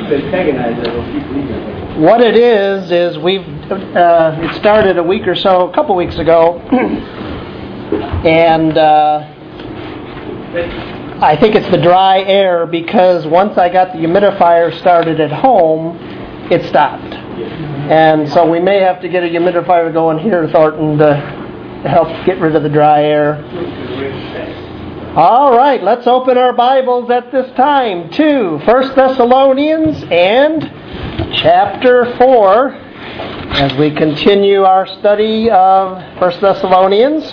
What it is we've it started a couple weeks ago, and I think it's the dry air, because once I got the humidifier started at home, it stopped. And so we may have to get a humidifier going here, Thornton, to help get rid of the dry air. All right, let's open our Bibles at this time to 1 Thessalonians and chapter 4 as we continue our study of 1 Thessalonians.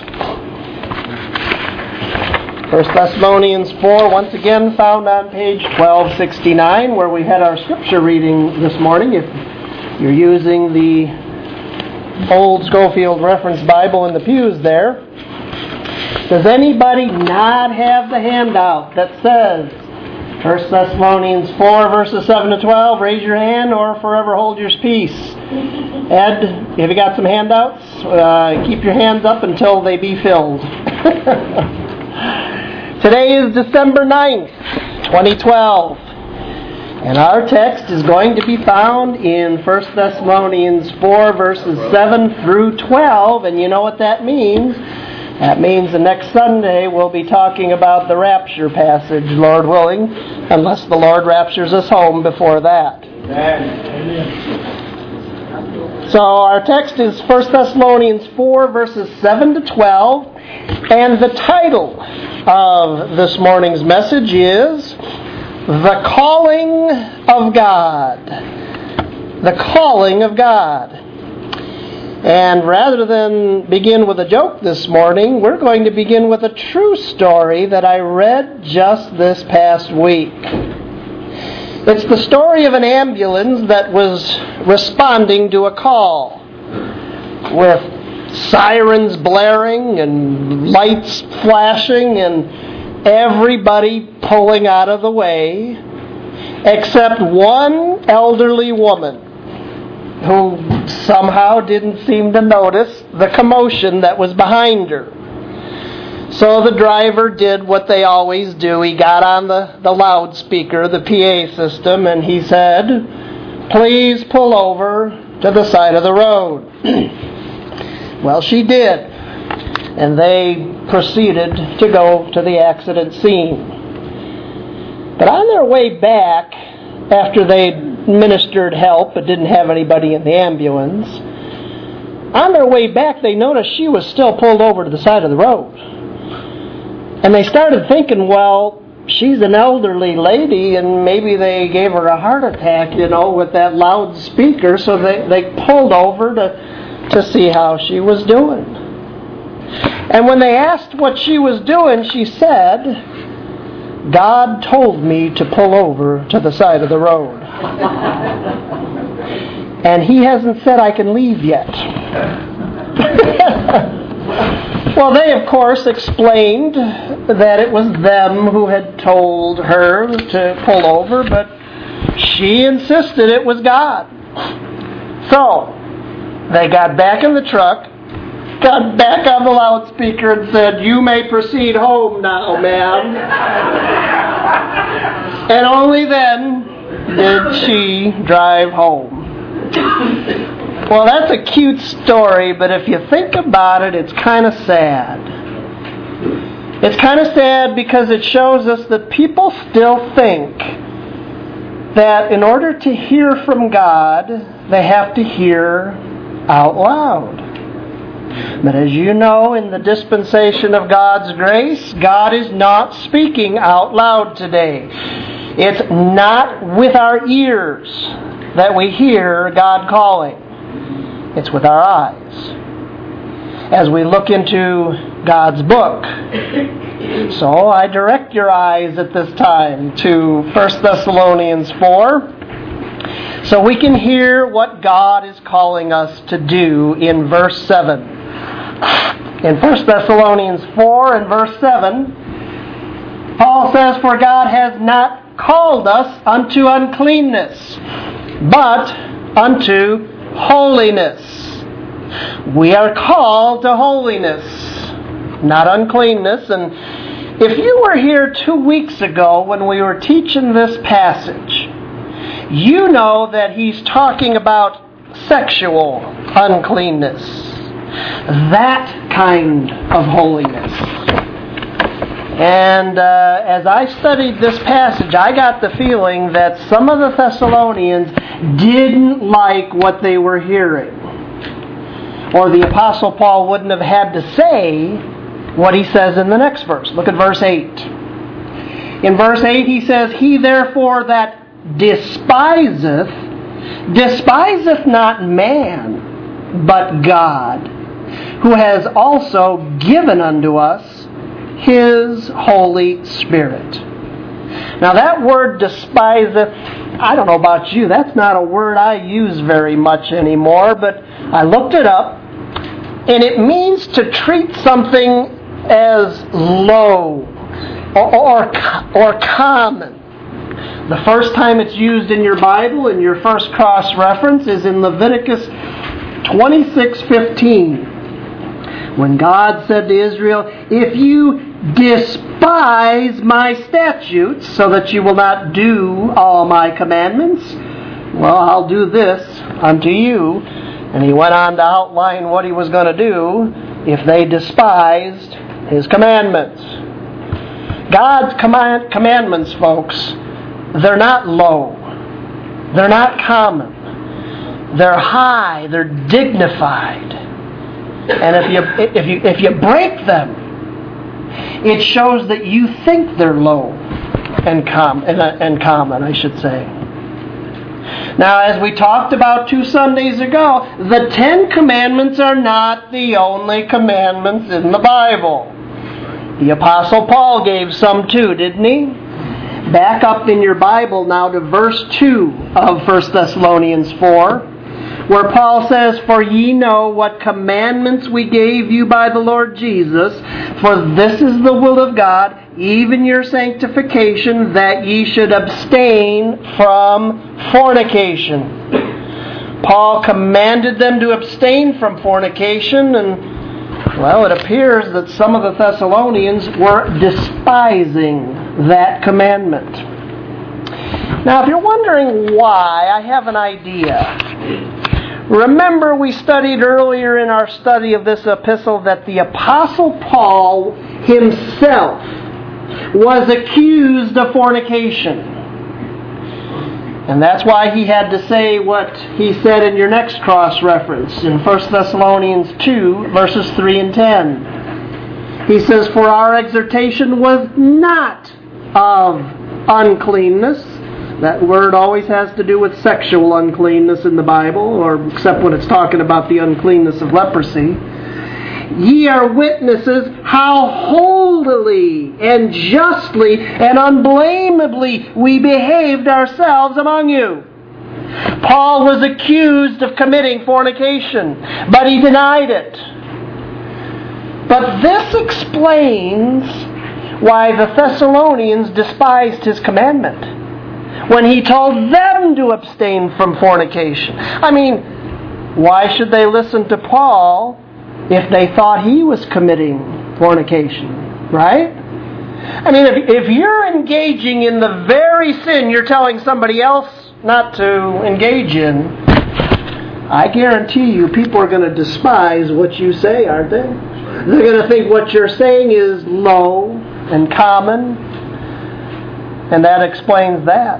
1 Thessalonians 4, once again found on page 1269, where we had our scripture reading this morning. If you're using the old Schofield Reference Bible in the pews there, does anybody not have the handout that says 1 Thessalonians 4, verses 7 to 12? Raise your hand or forever hold your peace. Ed, have you got some handouts? Keep your hands up until they be filled. Today is December 9th, 2012. And our text is going to be found in 1 Thessalonians 4, verses 7 through 12. And you know what that means? That means the next Sunday we'll be talking about the rapture passage, Lord willing, unless the Lord raptures us home before that. Amen. So our text is 1 Thessalonians 4, verses 7 to 12. And the title of this morning's message is The Calling of God. The Calling of God. And rather than begin with a joke this morning, we're going to begin with a true story that I read just this past week. It's the story of an ambulance that was responding to a call with sirens blaring and lights flashing and everybody pulling out of the way except one elderly woman who somehow didn't seem to notice the commotion that was behind her. So the driver did what they always do. He got on the loudspeaker, the PA system, and he said, "Please pull over to the side of the road." Well, she did. And they proceeded to go to the accident scene. But on their way back, after they administered help but didn't have anybody in the ambulance, on their way back they noticed she was still pulled over to the side of the road. And they started thinking, well, she's an elderly lady and maybe they gave her a heart attack, with that loudspeaker, so they pulled over to see how she was doing. And when they asked what she was doing, she said, "God told me to pull over to the side of the road. And He hasn't said I can leave yet." Well, they, of course, explained that it was them who had told her to pull over, but she insisted it was God. So, they got back in the truck, got back on the loudspeaker and said, "You may proceed home now, ma'am." And only then did she drive home. Well, that's a cute story, but if you think about it, it's kind of sad. It's kind of sad because it shows us that people still think that in order to hear from God, they have to hear out loud. But as you know, in the dispensation of God's grace, God is not speaking out loud today. It's not with our ears that we hear God calling. It's with our eyes as we look into God's book. So I direct your eyes at this time to 1 Thessalonians 4 so we can hear what God is calling us to do in verse 7. In 1 Thessalonians 4 and verse 7, Paul says, "For God has not called us unto uncleanness, but unto holiness." We are called to holiness, not uncleanness. And if you were here 2 weeks ago when we were teaching this passage, you know that he's talking about sexual uncleanness. That kind of holiness. And as I studied this passage, I got the feeling that some of the Thessalonians didn't like what they were hearing. Or the Apostle Paul wouldn't have had to say what he says in the next verse. Look at verse 8. In verse 8 he says, He therefore that despiseth not man, but God, who has also given unto us His Holy Spirit. Now that word despiseth, I don't know about you, that's not a word I use very much anymore, but I looked it up, and it means to treat something as low or common. The first time it's used in your Bible, in your first cross-reference, is in Leviticus 26:15. When God said to Israel, If you despise my statutes, so that you will not do all my commandments, well, I'll do this unto you. And he went on to outline what he was going to do if they despised his commandments. God's commandments, folks, they're not low. They're not common. They're high. They're dignified. And if you break them, it shows that you think they're low and common, I should say. Now, as we talked about 2 Sundays ago, the 10 Commandments are not the only commandments in the Bible. The Apostle Paul gave some too, didn't he? Back up in your Bible now to verse 2 of 1 Thessalonians 4, where Paul says, For ye know what commandments we gave you by the Lord Jesus, for this is the will of God, even your sanctification, that ye should abstain from fornication. Paul commanded them to abstain from fornication, and, well, it appears that some of the Thessalonians were despising that commandment. Now, if you're wondering why, I have an idea. Remember, we studied earlier in our study of this epistle that the Apostle Paul himself was accused of fornication. And that's why he had to say what he said in your next cross-reference in 1 Thessalonians 2, verses 3 and 10. He says, For our exhortation was not of uncleanness. That word always has to do with sexual uncleanness in the Bible, or except when it's talking about the uncleanness of leprosy. Ye are witnesses how holily and justly and unblameably we behaved ourselves among you. Paul was accused of committing fornication, but he denied it. But this explains why the Thessalonians despised his commandment when he told them to abstain from fornication. I mean, why should they listen to Paul if they thought he was committing fornication, right? I mean, if you're engaging in the very sin you're telling somebody else not to engage in, I guarantee you people are going to despise what you say, aren't they? They're going to think what you're saying is low and common, and that explains that.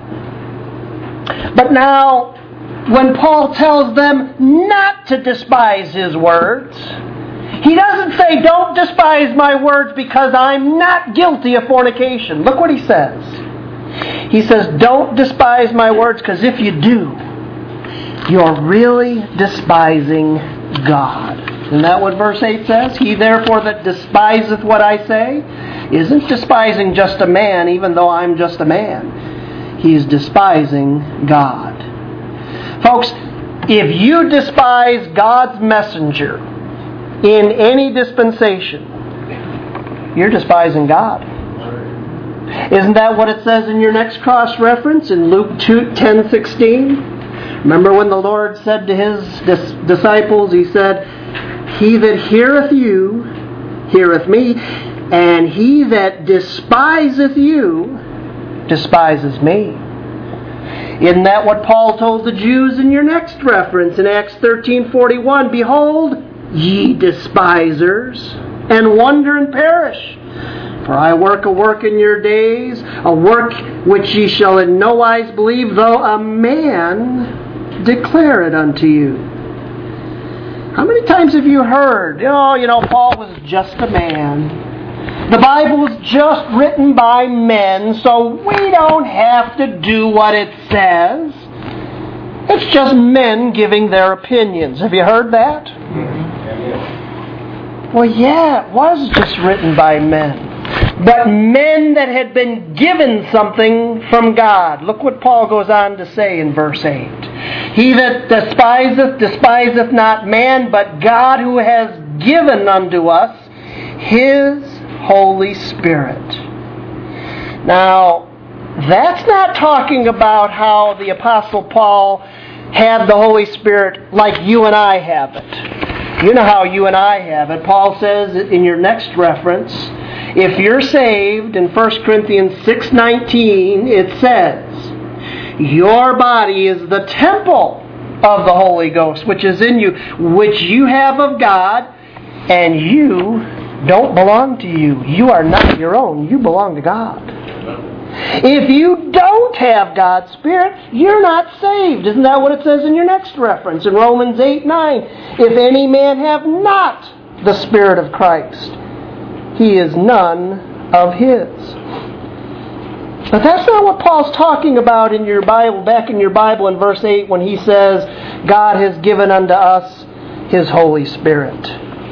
But now, when Paul tells them not to despise his words, he doesn't say, don't despise my words because I'm not guilty of fornication. Look what he says. He says, don't despise my words, because if you do, you're really despising God. Isn't that what verse 8 says? He therefore that despiseth what I say isn't despising just a man, even though I'm just a man. He is despising God. Folks, if you despise God's messenger in any dispensation, you're despising God. Isn't that what it says in your next cross-reference in Luke 10:16? Remember when the Lord said to His disciples, He said, He that heareth you, heareth me, and he that despiseth you, despises me. Isn't that what Paul told the Jews in your next reference in Acts 13:41? Behold, ye despisers, and wonder and perish. For I work a work in your days, a work which ye shall in no wise believe, though a man declare it unto you. How many times have you heard, Paul was just a man. The Bible was just written by men, so we don't have to do what it says. It's just men giving their opinions. Have you heard that? Well, yeah, it was just written by men. But men that had been given something from God. Look what Paul goes on to say in verse 8. He that despiseth, despiseth not man, but God who has given unto us His Holy Spirit. Now, that's not talking about how the Apostle Paul had the Holy Spirit like you and I have it. You know how you and I have it. Paul says in your next reference, if you're saved, in 1 Corinthians 6:19, it says, your body is the temple of the Holy Ghost, which is in you, which you have of God, and you don't belong to you. You are not your own. You belong to God. If you don't have God's Spirit, you're not saved. Isn't that what it says in your next reference? In Romans 8:9, if any man have not the Spirit of Christ, he is none of His. But that's not what Paul's talking about in your Bible, back in your Bible in verse 8 when he says, God has given unto us His Holy Spirit.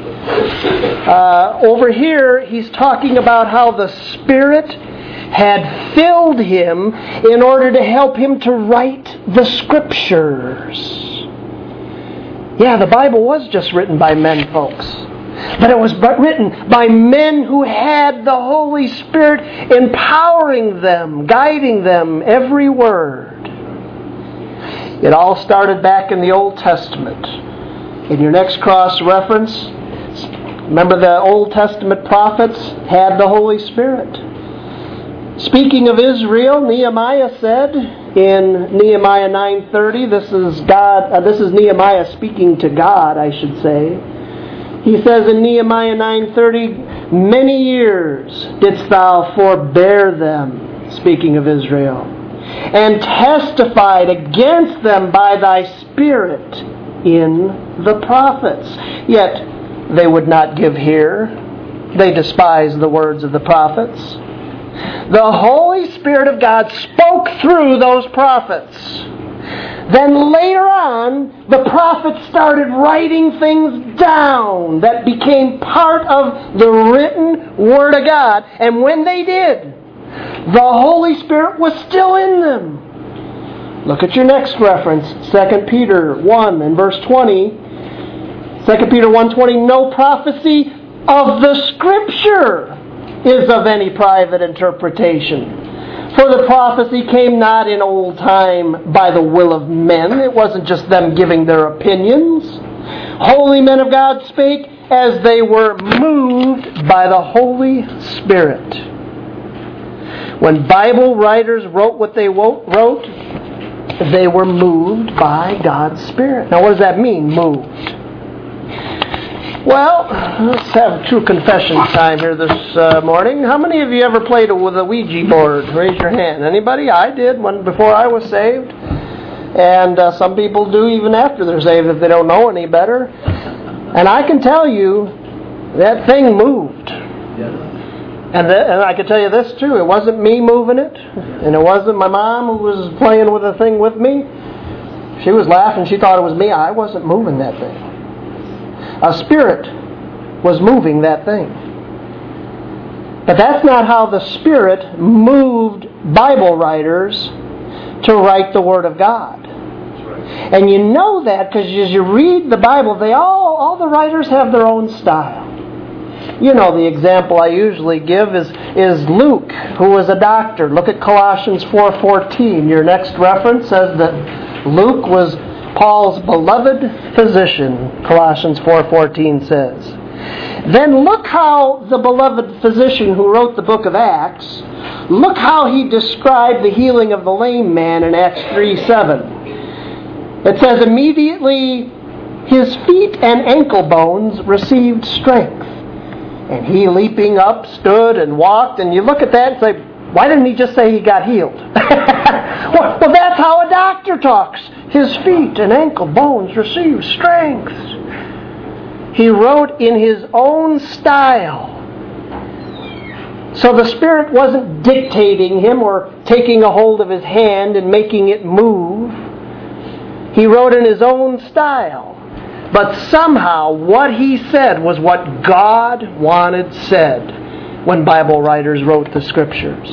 Over here, he's talking about how the Spirit had filled him in order to help him to write the Scriptures. Yeah, the Bible was just written by men, folks. But it was written by men who had the Holy Spirit empowering them, guiding them, every word. It all started back in the Old Testament. In your next cross-reference, remember the Old Testament prophets had the Holy Spirit. Speaking of Israel, Nehemiah said in Nehemiah 9:30, this is Nehemiah speaking to God, I should say. He says in Nehemiah 9:30, many years didst thou forbear them, speaking of Israel, and testified against them by thy Spirit in the prophets. Yet they would not give ear. They despised the words of the prophets. The Holy Spirit of God spoke through those prophets. Then later on, the prophets started writing things down that became part of the written Word of God. And when they did, the Holy Spirit was still in them. Look at your next reference, 2 Peter 1 and verse 20. 2 Peter 1:20, no prophecy of the Scripture is of any private interpretation. For the prophecy came not in old time by the will of men. It wasn't just them giving their opinions. Holy men of God spake as they were moved by the Holy Spirit. When Bible writers wrote what they wrote, they were moved by God's Spirit. Now what does that mean, moved? Well, let's have a true confession time here this morning. How many of you ever played with a Ouija board? Raise your hand. Anybody? I did before I was saved. And some people do even after they're saved if they don't know any better. And I can tell you, that thing moved. And I can tell you this too, it wasn't me moving it. And it wasn't my mom who was playing with the thing with me. She was laughing. She thought it was me. I wasn't moving that thing. A spirit was moving that thing. But that's not how the Spirit moved Bible writers to write the Word of God. And you know that because as you read the Bible, all the writers have their own style. You know the example I usually give is Luke, who was a doctor. Look at Colossians 4:14. Your next reference says that Luke was Paul's beloved physician, Colossians 4:14 says. then look how the beloved physician who wrote the book of Acts, look how he described the healing of the lame man in Acts 3:7. It says, immediately his feet and ankle bones received strength. And he, leaping up, stood and walked. And you look at that and say, why didn't he just say he got healed? Well, that's how a doctor talks. His feet and ankle bones received strength. He wrote in his own style. So the Spirit wasn't dictating him or taking a hold of his hand and making it move. He wrote in his own style. But somehow what he said was what God wanted said when Bible writers wrote the Scriptures.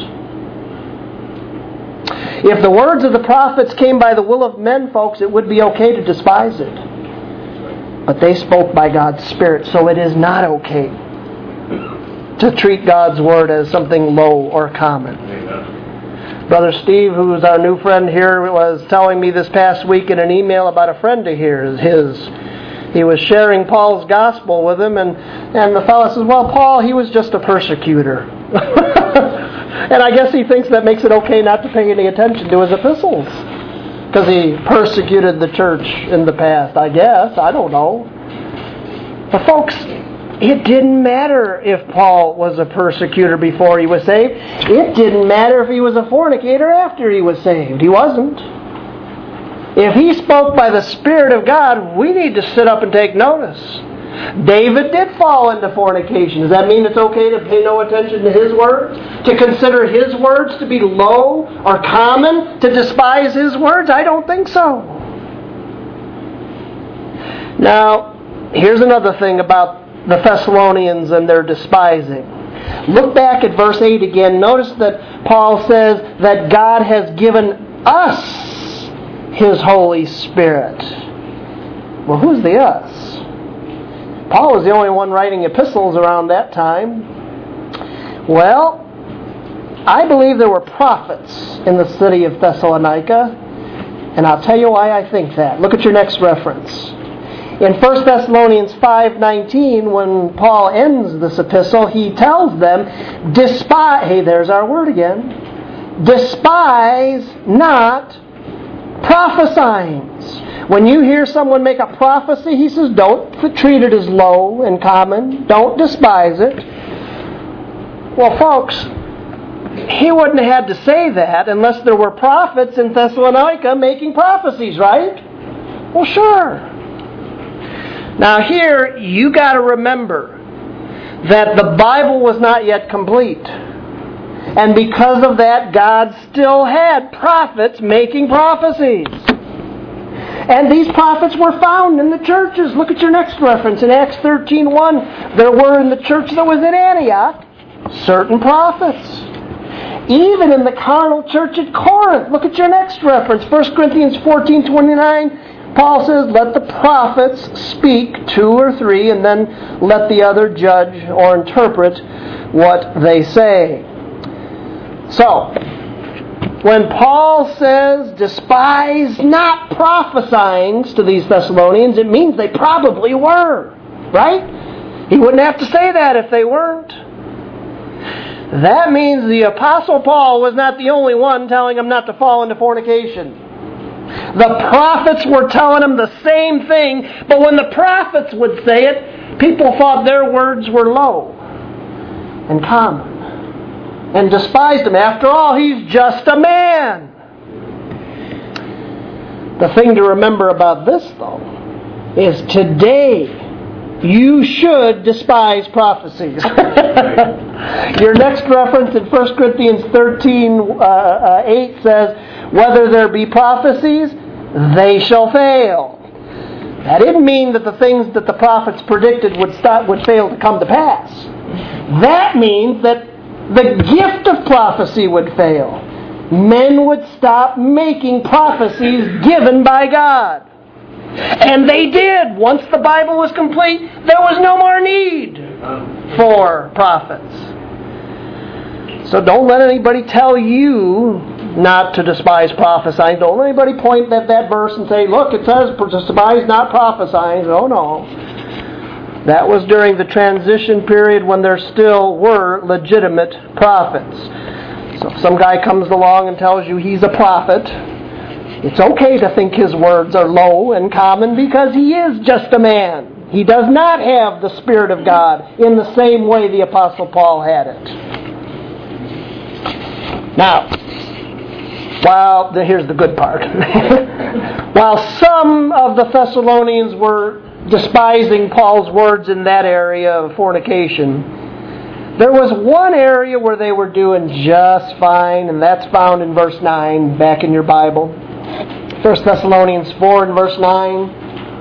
If the words of the prophets came by the will of men, folks, it would be okay to despise it. But they spoke by God's Spirit, so it is not okay to treat God's Word as something low or common. Brother Steve, who's our new friend here, was telling me this past week in an email about a friend of his. He was sharing Paul's gospel with him, and the fellow says, well, Paul, he was just a persecutor. And I guess he thinks that makes it okay not to pay any attention to his epistles, because he persecuted the church in the past, I guess. I don't know. But folks, it didn't matter if Paul was a persecutor before he was saved. It didn't matter if he was a fornicator after he was saved. He wasn't. If he spoke by the Spirit of God, we need to sit up and take notice. David did fall into fornication. Does that mean it's okay to pay no attention to his words? To consider his words to be low or common? To despise his words? I don't think so. Now, here's another thing about the Thessalonians and their despising. Look back at verse 8 again. Notice that Paul says that God has given us His Holy Spirit. Well, who's the us? Paul was the only one writing epistles around that time. Well, I believe there were prophets in the city of Thessalonica, and I'll tell you why I think that. Look at your next reference. In 1 Thessalonians 5:19, when Paul ends this epistle, he tells them, there's our word again, despise not prophesying. When you hear someone make a prophecy, he says, don't treat it as low and common. Don't despise it. Well, folks, he wouldn't have had to say that unless there were prophets in Thessalonica making prophecies, right? Well, sure. Now here, you got to remember that the Bible was not yet complete. And because of that, God still had prophets making prophecies. And these prophets were found in the churches. Look at your next reference. In Acts 13:1, there were in the church that was in Antioch certain prophets. Even in the carnal church at Corinth. Look at your next reference. 1 Corinthians 14:29. Paul says, let the prophets speak 2 or 3, and then let the other judge or interpret what they say. So, when Paul says, despise not prophesying to these Thessalonians, it means they probably were, right? He wouldn't have to say that if they weren't. That means the Apostle Paul was not the only one telling them not to fall into fornication. The prophets were telling them the same thing, but when the prophets would say it, people thought their words were low and common and despised him. After all, he's just a man. The thing to remember about this, though, is today you should despise prophecies. Your next reference in 1 Corinthians 13:8 says, whether there be prophecies, they shall fail. That didn't mean that the things that the prophets predicted would fail to come to pass. That means that the gift of prophecy would fail. Men would stop making prophecies given by God. And they did. Once the Bible was complete, there was no more need for prophets. So don't let anybody tell you not to despise prophesying. Don't let anybody point at that verse and say, look, it says despise not prophesying. Oh, no. That was during the transition period when there still were legitimate prophets. So if some guy comes along and tells you he's a prophet, it's okay to think his words are low and common because he is just a man. He does not have the Spirit of God in the same way the Apostle Paul had it. Now, here's the good part. While some of the Thessalonians were despising Paul's words in that area of fornication, there was one area where they were doing just fine, and that's found in verse 9 back in your Bible. 1 Thessalonians 4 and verse 9.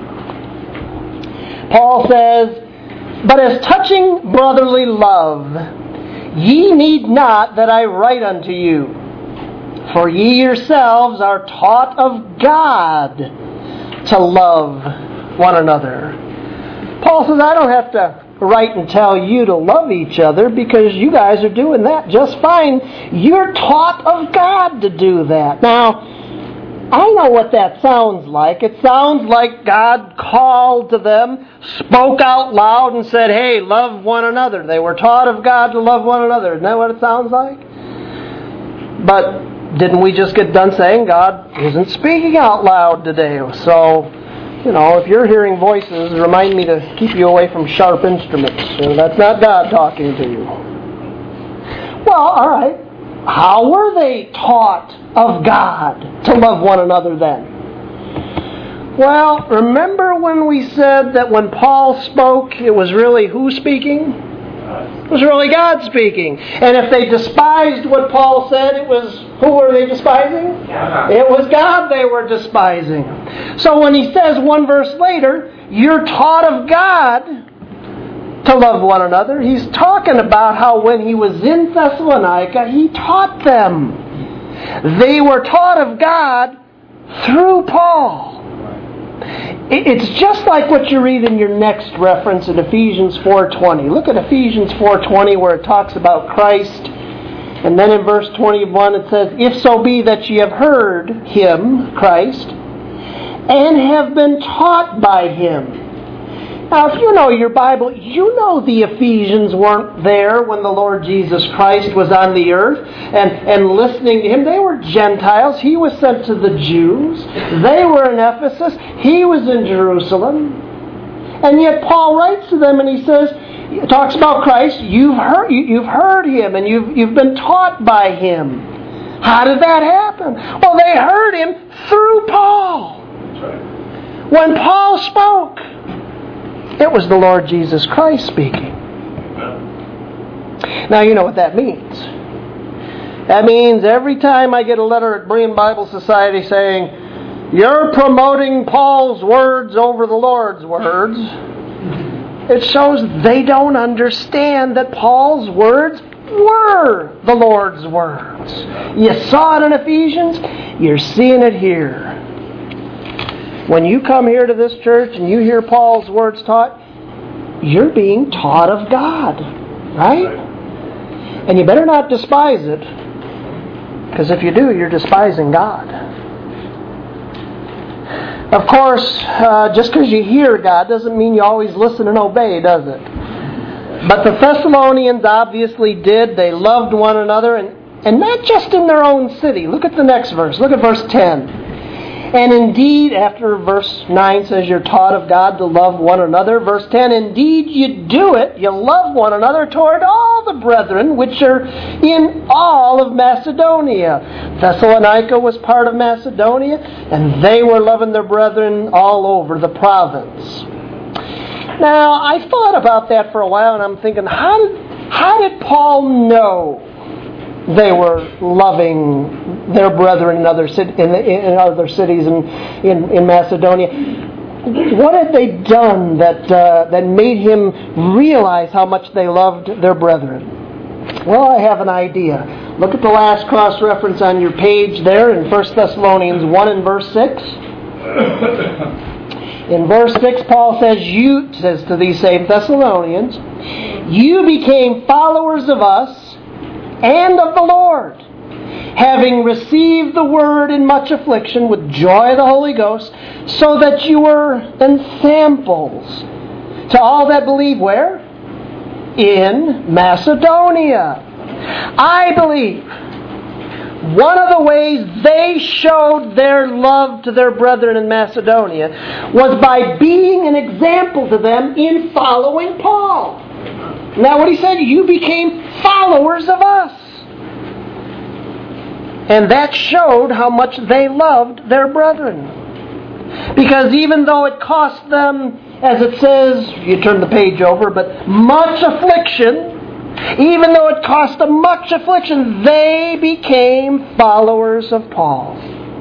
Paul says, "But as touching brotherly love, ye need not that I write unto you, for ye yourselves are taught of God to love one another." Paul says, I don't have to write and tell you to love each other because you guys are doing that just fine. You're taught of God to do that. Now, I know what that sounds like. It sounds like God called to them, spoke out loud and said, hey, love one another. They were taught of God to love one another. Isn't that what it sounds like? But didn't we just get done saying God isn't speaking out loud today? So, if you're hearing voices, remind me to keep you away from sharp instruments. That's not God talking to you. Well, all right. How were they taught of God to love one another then? Well, remember when we said that when Paul spoke, it was really who speaking? It was really God speaking. And if they despised what Paul said, who were they despising? God. It was God they were despising. So when he says one verse later, you're taught of God to love one another, he's talking about how when he was in Thessalonica, he taught them. They were taught of God through Paul. It's just like what you read in your next reference in Ephesians 4:20. Look at Ephesians 4:20 where it talks about Christ. And then in verse 21 it says, "If so be that ye have heard him," Christ, "and have been taught by him." Now, if you know your Bible, you know the Ephesians weren't there when the Lord Jesus Christ was on the earth and listening to him. They were Gentiles. He was sent to the Jews. They were in Ephesus. He was in Jerusalem. And yet Paul writes to them and he talks about Christ. You've heard him and you've been taught by him. How did that happen? Well, they heard him through Paul. That's right. When Paul spoke, it was the Lord Jesus Christ speaking. Now you know what that means. That means every time I get a letter at Berean Bible Society saying, you're promoting Paul's words over the Lord's words, it shows they don't understand that Paul's words were the Lord's words. You saw it in Ephesians, you're seeing it here. When you come here to this church and you hear Paul's words taught, you're being taught of God, right? And you better not despise it, because if you do, you're despising God. Of course, just because you hear God doesn't mean you always listen and obey, does it? But the Thessalonians obviously did. They loved one another, and not just in their own city. Look at the next verse. Look at verse 10. And indeed, after verse 9 says you're taught of God to love one another, verse 10, indeed you do it, you love one another toward all the brethren which are in all of Macedonia. Thessalonica was part of Macedonia, and they were loving their brethren all over the province. Now, I thought about that for a while, and I'm thinking, how did Paul know they were loving their brethren in other cities in Macedonia? What had they done that made him realize how much they loved their brethren? Well, I have an idea. Look at the last cross-reference on your page there in 1 Thessalonians 1 and verse 6. In verse 6, Paul says to these same Thessalonians, you became followers of us and of the Lord, having received the word in much affliction with joy of the Holy Ghost, so that you were ensamples To all that believe where? In Macedonia. I believe one of the ways they showed their love to their brethren in Macedonia was by being an example to them in following Paul. Now what he said, you became followers of us. And that showed how much they loved their brethren. Because even though it cost them, as it says, you turn the page over, but much affliction, even though it cost them much affliction, they became followers of Paul.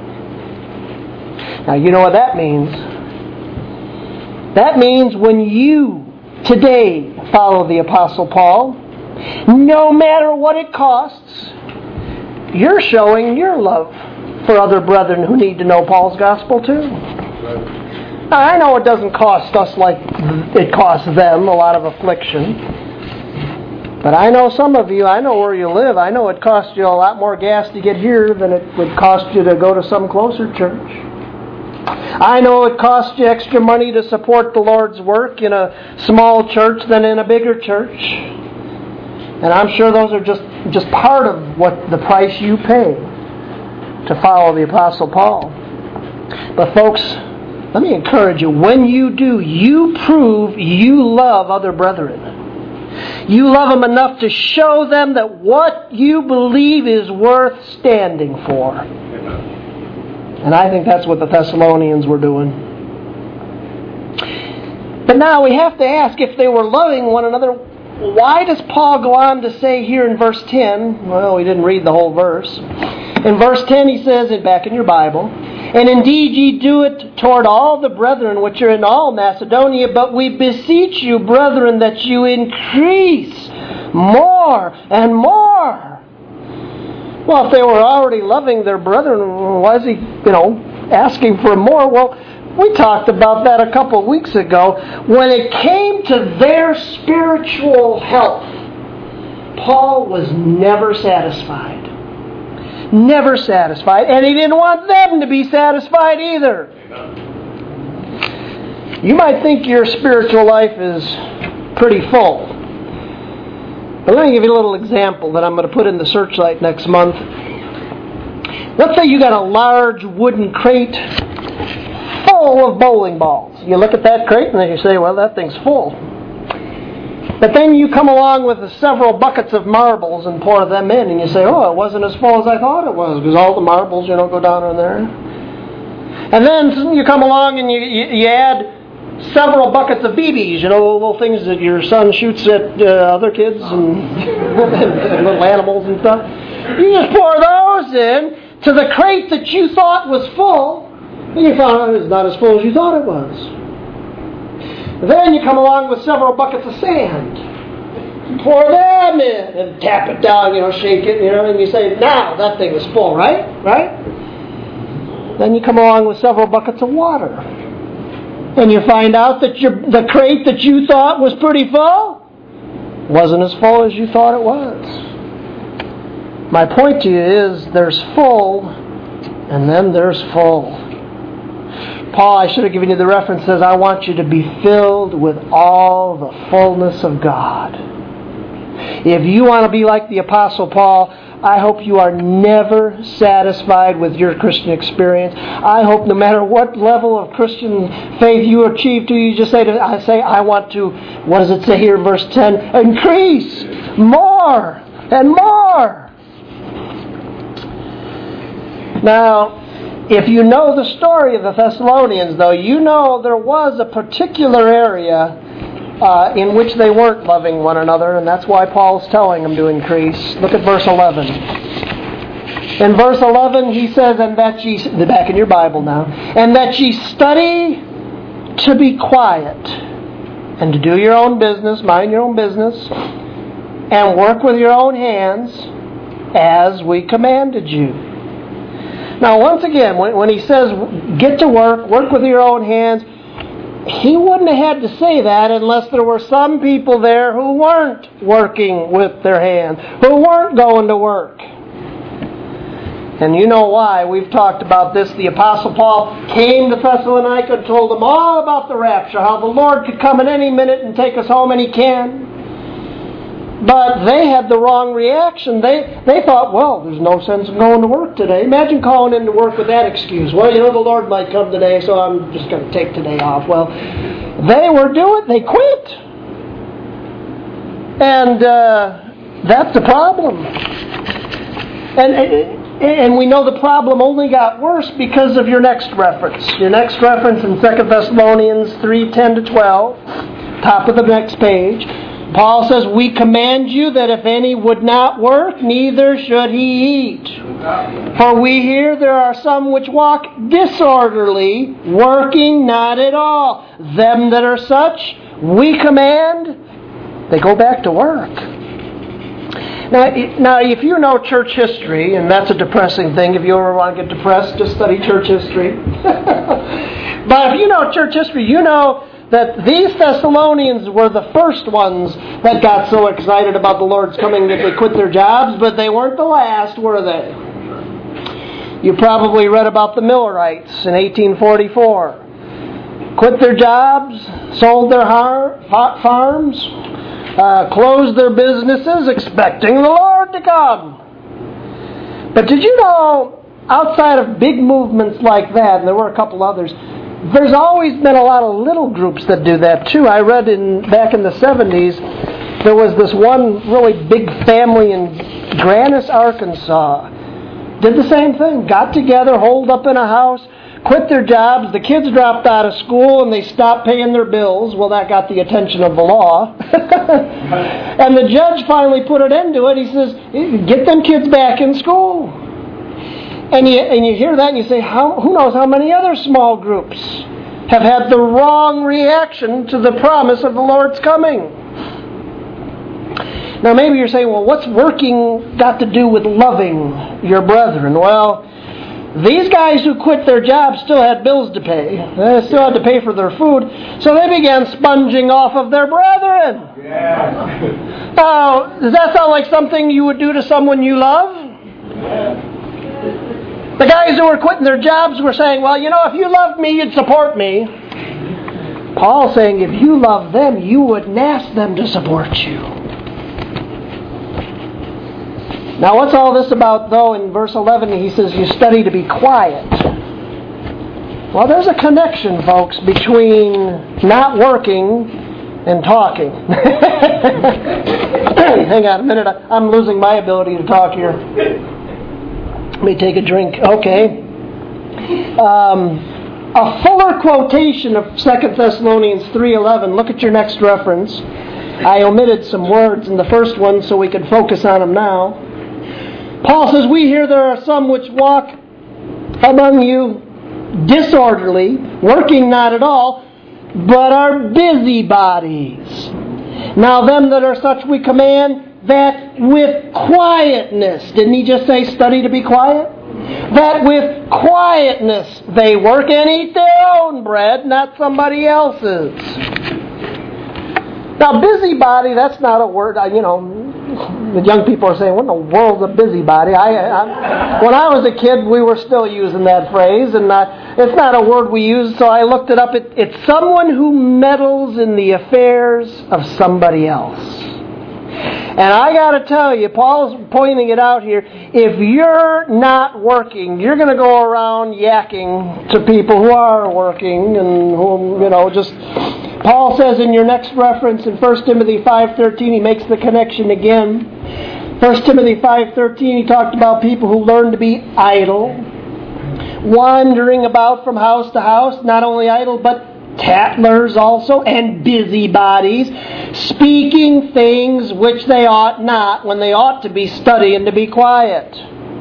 Now you know what that means. That means when you today follow the Apostle Paul, no matter what it costs, you're showing your love for other brethren who need to know Paul's gospel too. Now, I know it doesn't cost us like it costs them a lot of affliction. But I know some of you, I know where you live. I know it costs you a lot more gas to get here than it would cost you to go to some closer church. I know it costs you extra money to support the Lord's work in a small church than in a bigger church. And I'm sure those are just part of what the price you pay to follow the Apostle Paul. But folks, let me encourage you, when you do, you prove you love other brethren. You love them enough to show them that what you believe is worth standing for. And I think that's what the Thessalonians were doing. But now we have to ask, if they were loving one another, why does Paul go on to say here in verse 10, well, we didn't read the whole verse. In verse 10 he says, back in your Bible, and indeed ye do it toward all the brethren which are in all Macedonia, but we beseech you, brethren, that you increase more and more. Well, if they were already loving their brethren, why is he, asking for more? Well, we talked about that a couple of weeks ago. When it came to their spiritual health, Paul was never satisfied. Never satisfied. And he didn't want them to be satisfied either. You might think your spiritual life is pretty full. But let me give you a little example that I'm going to put in the Searchlight next month. Let's say you got a large wooden crate full of bowling balls. You look at that crate and then you say, well, that thing's full. But then you come along with several buckets of marbles and pour them in, and you say, oh, it wasn't as full as I thought it was, because all the marbles, go down in there. And then you come along and you add several buckets of BBs, little things that your son shoots at other kids and little animals and stuff. You just pour those in to the crate that you thought was full, and you found out it's not as full as you thought it was. Then you come along with several buckets of sand. Pour them in and tap it down, shake it, and you say, now that thing is full, right? Right? Then you come along with several buckets of water. And you find out that the crate that you thought was pretty full wasn't as full as you thought it was. My point to you is there's full and then there's full. Paul, I should have given you the reference, says, I want you to be filled with all the fullness of God. If you want to be like the Apostle Paul, I hope you are never satisfied with your Christian experience. I hope no matter what level of Christian faith you achieve to, you just say, I want to, what does it say here in verse 10? Increase more and more. Now, if you know the story of the Thessalonians, though, you know there was a particular area in which they weren't loving one another, and that's why Paul's telling them to increase. Look at verse 11. In verse 11, he says, and that ye, back in your Bible now, and that ye study to be quiet, and to do your own business, mind your own business, and work with your own hands, as we commanded you. Now, once again, when he says, get to work with your own hands, he wouldn't have had to say that unless there were some people there who weren't working with their hands, who weren't going to work. And you know why. We've talked about this. The Apostle Paul came to Thessalonica and told them all about the rapture, how the Lord could come at any minute and take us home, and He can. But they had the wrong reaction. They thought, well, there's no sense in going to work today. Imagine calling into work with that excuse. Well, the Lord might come today, so I'm just going to take today off. Well, they quit. And that's the problem. And we know the problem only got worse because of your next reference. Your next reference in 2 Thessalonians 3:10-12, top of the next page. Paul says, we command you that if any would not work, neither should he eat. For we hear there are some which walk disorderly, working not at all. Them that are such, we command, they go back to work. Now, if you know church history, and that's a depressing thing, if you ever want to get depressed, just study church history. But if you know church history, you know that these Thessalonians were the first ones that got so excited about the Lord's coming that they quit their jobs, but they weren't the last, were they? You probably read about the Millerites in 1844. Quit their jobs, sold their farms, closed their businesses, expecting the Lord to come. But did you know, outside of big movements like that, and there were a couple others, there's always been a lot of little groups that do that too. I read back in the 70s, there was this one really big family in Grannis, Arkansas. Did the same thing. Got together, holed up in a house, quit their jobs. The kids dropped out of school and they stopped paying their bills. Well, that got the attention of the law. And the judge finally put an end to it. He says, get them kids back in school. And you hear that and you say, who knows how many other small groups have had the wrong reaction to the promise of the Lord's coming. Now maybe you're saying, well, what's working got to do with loving your brethren? Well, these guys who quit their jobs still had bills to pay. They still had to pay for their food. So they began sponging off of their brethren. Yeah. Now, does that sound like something you would do to someone you love? Yeah. The guys who were quitting their jobs were saying, well, if you loved me, you'd support me. Paul's saying, if you love them, you wouldn't ask them to support you. Now, what's all this about, though? In verse 11, he says, you study to be quiet. Well, there's a connection, folks, between not working and talking. Hang on a minute. I'm losing my ability to talk here. Let me take a drink. Okay. A fuller quotation of 2 Thessalonians 3:11. Look at your next reference. I omitted some words in the first one so we can focus on them now. Paul says, we hear there are some which walk among you disorderly, working not at all, but are busybodies. Now them that are such we command that with quietness, didn't he just say study to be quiet? That with quietness they work and eat their own bread, not somebody else's. Now busybody, that's not a word, the young people are saying, what in the world's a busybody? When I was a kid, we were still using that phrase, and it's not a word we use, so I looked it up. It's someone who meddles in the affairs of somebody else. And I got to tell you, Paul's pointing it out here, if you're not working, you're going to go around yakking to people who are working and whom, Paul says in your next reference in 1 Timothy 5:13, he makes the connection again. 1 Timothy 5:13, he talked about people who learn to be idle, wandering about from house to house, not only idle, but tattlers also, and busybodies, speaking things which they ought not, when they ought to be studying to be quiet.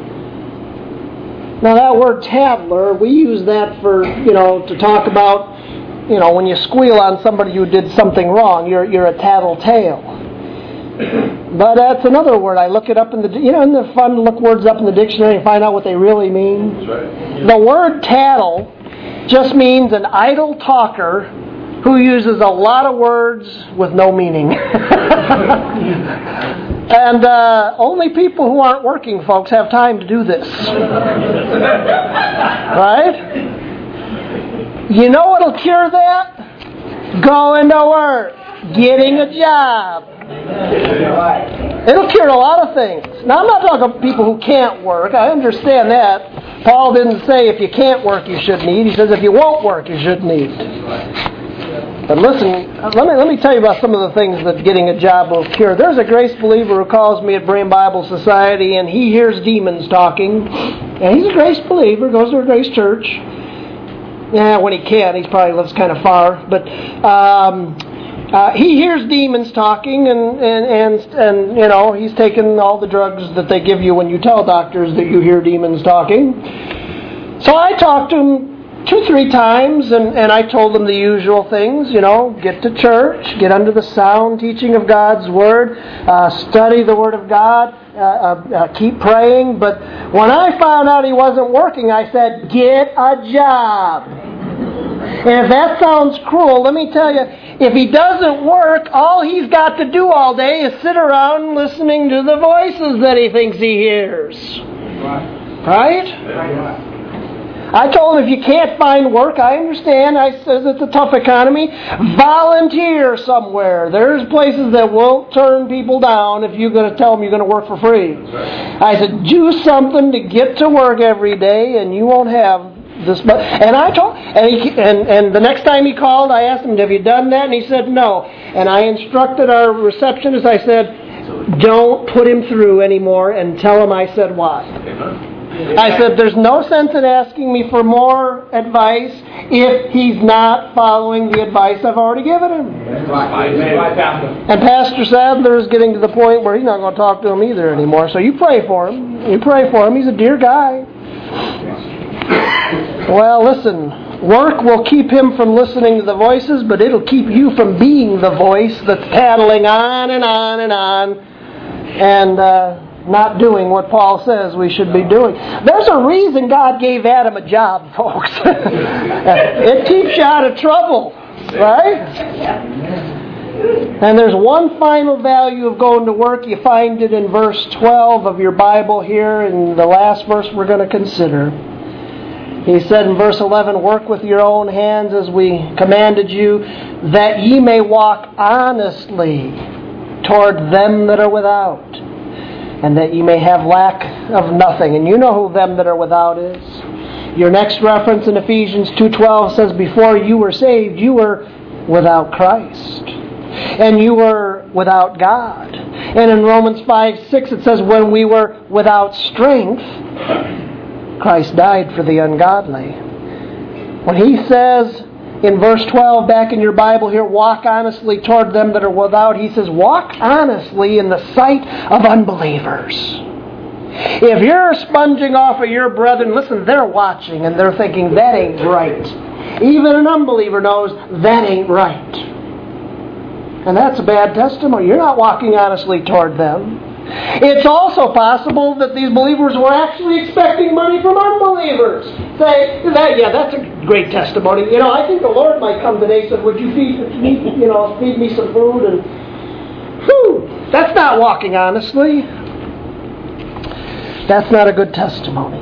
Now that word tattler, we use that for, to talk about, when you squeal on somebody who did something wrong, you're a tattletale. But that's another word. I look it up isn't it fun to look words up in the dictionary and find out what they really mean? That's right. The word tattle just means an idle talker who uses a lot of words with no meaning. And only people who aren't working, folks, have time to do this. Right? You know what'll cure that? Going to work. Getting a job. It'll cure a lot of things. Now, I'm not talking about people who can't work. I understand that. Paul didn't say if you can't work, you shouldn't eat. He says if you won't work, you shouldn't eat. But listen, let me tell you about some of the things that getting a job will cure. There's a grace believer who calls me at Berean Bible Society, and he hears demons talking. And he's a grace believer, goes to a grace church. Yeah, when he can. He probably lives kind of far. But he hears demons talking, and you know, he's taken all the drugs that they give you when you tell doctors that you hear demons talking. So I talked to him 2-3 times, and I told him the usual things, you know, get to church, get under the sound teaching of God's Word, study the Word of God, keep praying. But when I found out he wasn't working, I said, get a job. And if that sounds cruel, let me tell you, if he doesn't work, all he's got to do all day is sit around listening to the voices that he thinks he hears. Right? I told him if you can't find work, I understand. I said it's a tough economy. Volunteer somewhere. There's places that won't turn people down if you're going to tell them you're going to work for free. I said, do something to get to work every day, and you won't have this. And I told, and the next time he called, I asked him, have you done that? And he said no. And I instructed our receptionist. I said, don't put him through anymore, and tell him I said why. I said, there's no sense in asking me for more advice if he's not following the advice I've already given him. And Pastor Sadler is getting to the point where he's not going to talk to him either anymore. So you pray for him. You pray for him. He's a dear guy. Well, listen, work will keep him from listening to the voices, but it'll keep you from being the voice that's tattling on and on and on. And not doing what Paul says we should be doing. There's a reason God gave Adam a job, folks. It keeps you out of trouble, right? And there's one final value of going to work. You find it in verse 12 of your Bible here, in the last verse we're going to consider. He said in verse 11, work with your own hands as we commanded you, that ye may walk honestly toward them that are without, and that ye may have lack of nothing. And you know who them that are without is. Your next reference in Ephesians 2:12 says, before you were saved, you were without Christ. And you were without God. And in Romans 5:6 it says, when we were without strength, Christ died for the ungodly. When he says in verse 12 back in your Bible here, walk honestly toward them that are without, he says, walk honestly in the sight of unbelievers. If you're sponging off of your brethren, listen, they're watching and they're thinking, that ain't right. Even an unbeliever knows that ain't right. And that's a bad testimony. You're not walking honestly toward them. It's also possible that these believers were actually expecting money from unbelievers. Say, that's a great testimony. You know, I think the Lord might come today and say, would you feed me some food? And that's not walking honestly. That's not a good testimony.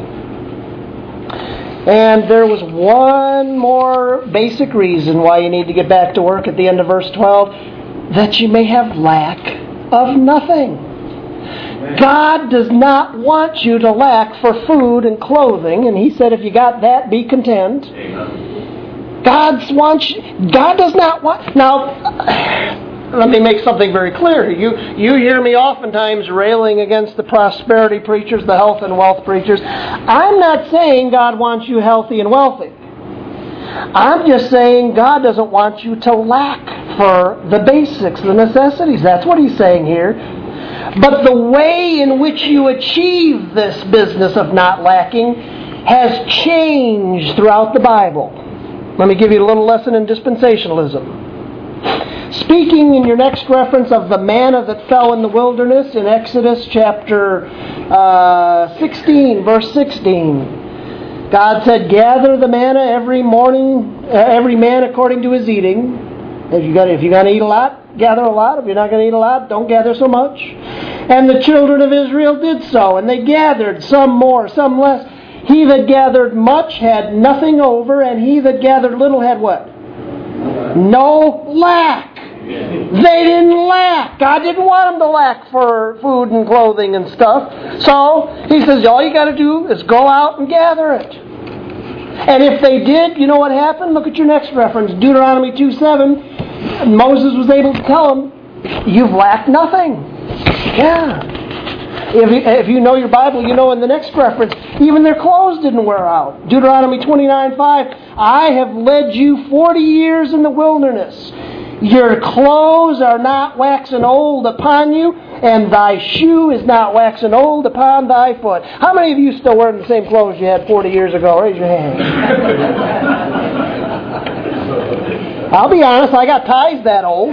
And there was one more basic reason why you need to get back to work at the end of verse 12, that you may have lack of nothing. God does not want you to lack for food and clothing, and He said if you got that, be content. God does not want... Now, let me make something very clear. You hear me oftentimes railing against the prosperity preachers, the health and wealth preachers. I'm not saying God wants you healthy and wealthy. I'm just saying God doesn't want you to lack for the basics, the necessities. That's what He's saying here. But the way in which you achieve this business of not lacking has changed throughout the Bible. Let me give you a little lesson in dispensationalism. Speaking in your next reference of the manna that fell in the wilderness in Exodus chapter 16, verse 16, God said, gather the manna every morning, every man according to his eating. If you're going to eat a lot, gather a lot. If you're not going to eat a lot, don't gather so much. And the children of Israel did so, and they gathered, some more, some less. He that gathered much had nothing over, and he that gathered little had what? No lack. They didn't lack. God didn't want them to lack for food and clothing and stuff. So He says, all you got to do is go out and gather it. And if they did, you know what happened? Look at your next reference, Deuteronomy 2:7. Moses was able to tell them, you've lacked nothing. Yeah. If you know your Bible, you know in the next reference, even their clothes didn't wear out. Deuteronomy 29:5, I have led you 40 years in the wilderness. Your clothes are not waxen old upon you, and thy shoe is not waxen old upon thy foot. How many of you still wearing the same clothes you had 40 years ago? Raise your hand. I'll be honest, I got ties that old.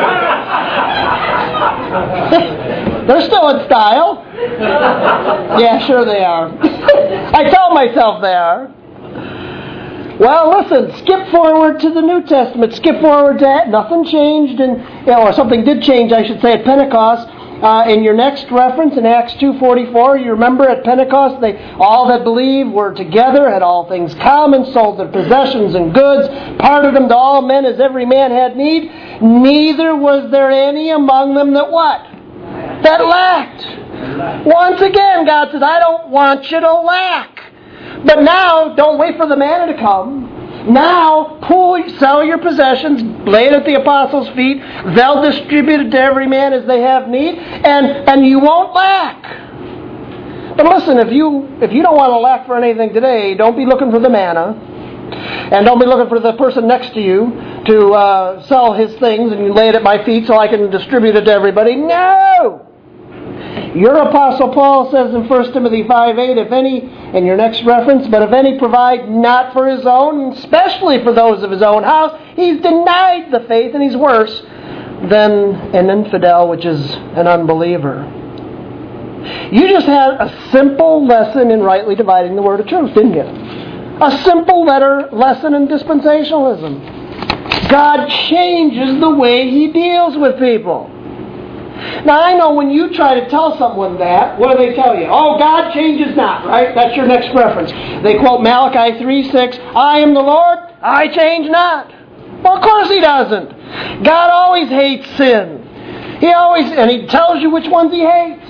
They're still in style. Yeah, sure they are. I tell myself they are. Well, listen, skip forward to the New Testament. Skip forward to that. Nothing changed, or something did change, I should say, at Pentecost. In your next reference, in Acts 2:44, you remember at Pentecost, all that believed were together, had all things common, sold their possessions and goods, parted them to all men as every man had need. Neither was there any among them that what? That lacked. Once again, God says, I don't want you to lack. But now, don't wait for the manna to come. Now, sell your possessions, lay it at the apostles' feet. They'll distribute it to every man as they have need, and you won't lack. But listen, if you don't want to lack for anything today, don't be looking for the manna, and don't be looking for the person next to you to sell his things and you lay it at my feet so I can distribute it to everybody. No! Your Apostle Paul says in 1 Timothy 5:8, if any, in your next reference, but if any provide not for his own, especially for those of his own house, he's denied the faith and he's worse than an infidel, which is an unbeliever. You just had a simple lesson in rightly dividing the word of truth, didn't you? A simple lesson in dispensationalism. God changes the way He deals with people. Now, I know when you try to tell someone that, what do they tell you? Oh, God changes not, right? That's your next reference. They quote Malachi 3:6, I am the Lord, I change not. Well, of course He doesn't. God always hates sin. And He tells you which ones He hates.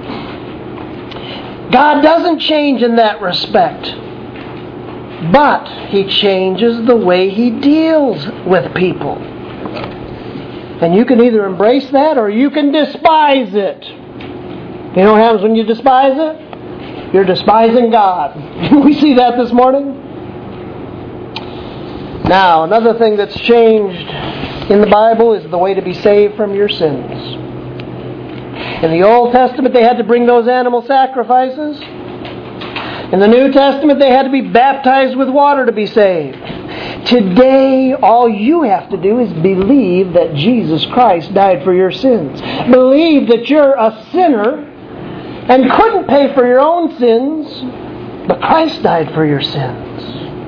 God doesn't change in that respect. But He changes the way He deals with people. And you can either embrace that or you can despise it. You know what happens when you despise it? You're despising God. We see that this morning. Now, another thing that's changed in the Bible is the way to be saved from your sins. In the Old Testament, they had to bring those animal sacrifices. In the New Testament, they had to be baptized with water to be saved. Today, all you have to do is believe that Jesus Christ died for your sins. Believe that you're a sinner and couldn't pay for your own sins, but Christ died for your sins.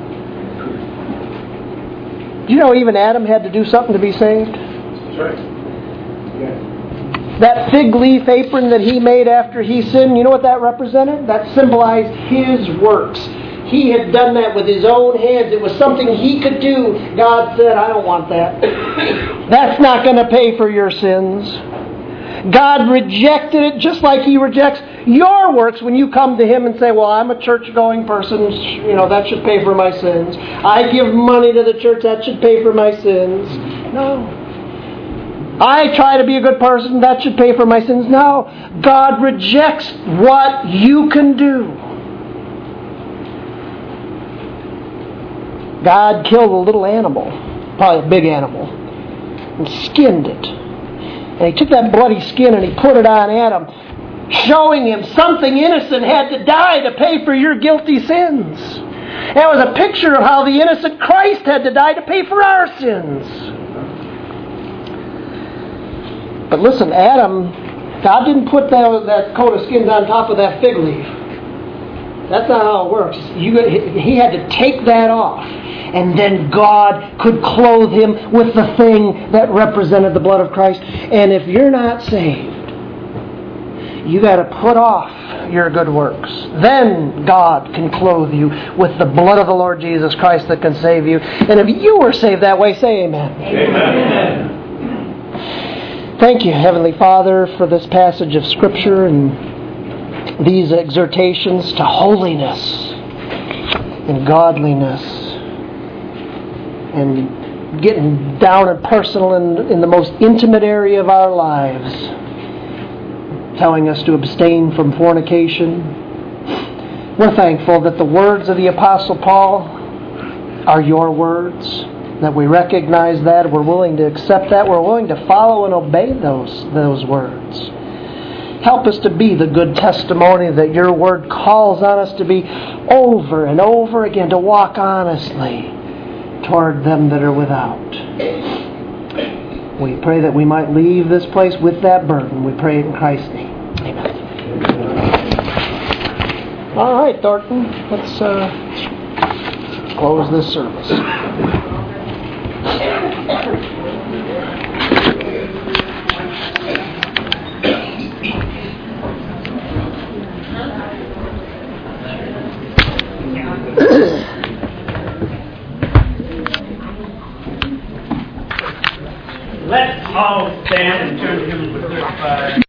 Do you know even Adam had to do something to be saved? That's right. Yeah. That fig leaf apron that he made after he sinned, you know what that represented? That symbolized his works. He had done that with his own hands. It was something he could do. God said, I don't want that. That's not going to pay for your sins. God rejected it just like He rejects your works when you come to Him and say, well, I'm a church-going person. That should pay for my sins. I give money to the church. That should pay for my sins. No. I try to be a good person. That should pay for my sins. No. God rejects what you can do. God killed a little animal, probably a big animal, and skinned it. And He took that bloody skin and He put it on Adam, showing him something innocent had to die to pay for your guilty sins. And it was a picture of how the innocent Christ had to die to pay for our sins. But listen, God didn't put that coat of skins on top of that fig leaf. That's not how it works. He had to take that off. And then God could clothe him with the thing that represented the blood of Christ. And if you're not saved, You got to put off your good works. Then God can clothe you with the blood of the Lord Jesus Christ that can save you. And if you were saved that way, say amen. Amen. Thank you, Heavenly Father, for this passage of Scripture and these exhortations to holiness and godliness and getting down and personal in the most intimate area of our lives, telling us to abstain from fornication. We're thankful that the words of the Apostle Paul are your words, that we recognize that, we're willing to accept that, we're willing to follow and obey those words. Help us to be the good testimony that your word calls on us to be over and over again, to walk honestly toward them that are without. We pray that we might leave this place with that burden. We pray it in Christ's name. Amen. All right, Thornton, let's close this service. Let's all stand and turn to hymn number 35.